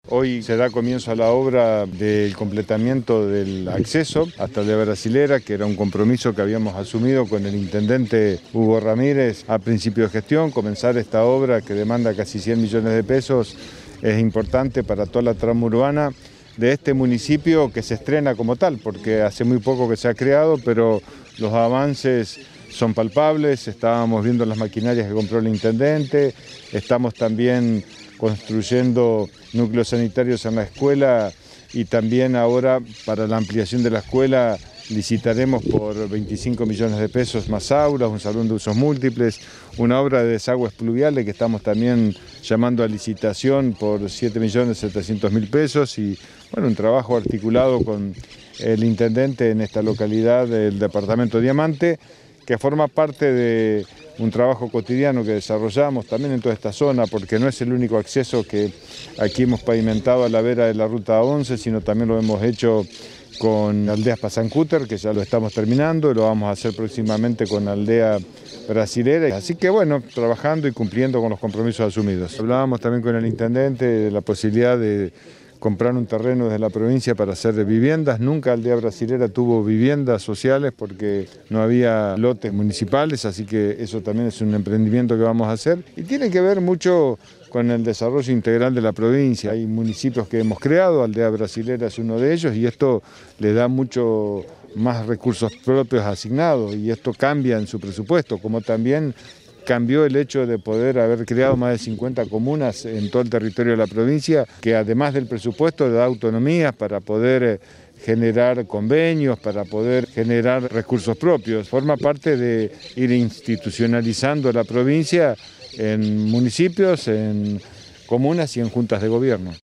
Hoy se da comienzo a la obra del completamiento del acceso hasta la Brasilera, que era un compromiso que habíamos asumido con el intendente Hugo Ramírez a principio de gestión. Comenzar esta obra que demanda casi 100 millones de pesos es importante para toda la trama urbana de este municipio que se estrena como tal, porque hace muy poco que se ha creado, pero los avances son palpables. Estábamos viendo las maquinarias que compró el intendente, estamos también construyendo núcleos sanitarios en la escuela y también ahora para la ampliación de la escuela licitaremos por 25 millones de pesos más aulas, un salón de usos múltiples, una obra de desagües pluviales que estamos también llamando a licitación por 7.700.000 pesos y bueno, un trabajo articulado con el intendente en esta localidad del departamento Diamante, que forma parte de un trabajo cotidiano que desarrollamos también en toda esta zona, porque no es el único acceso que aquí hemos pavimentado a la vera de la Ruta 11, sino también lo hemos hecho con Aldeas Pasancúter, que ya lo estamos terminando, y lo vamos a hacer próximamente con Aldea Brasilera. Así que bueno, trabajando y cumpliendo con los compromisos asumidos. Hablábamos también con el intendente de la posibilidad de comprar un terreno desde la provincia para hacer viviendas. Nunca Aldea Brasilera tuvo viviendas sociales porque no había lotes municipales, así que eso también es un emprendimiento que vamos a hacer. Y tiene que ver mucho con el desarrollo integral de la provincia. Hay municipios que hemos creado, Aldea Brasilera es uno de ellos, y esto le da mucho más recursos propios asignados, y esto cambia en su presupuesto, como también cambió el hecho de poder haber creado más de 50 comunas en todo el territorio de la provincia, que además del presupuesto le da autonomías para poder generar convenios, para poder generar recursos propios. Forma parte de ir institucionalizando la provincia en municipios, en comunas y en juntas de gobierno.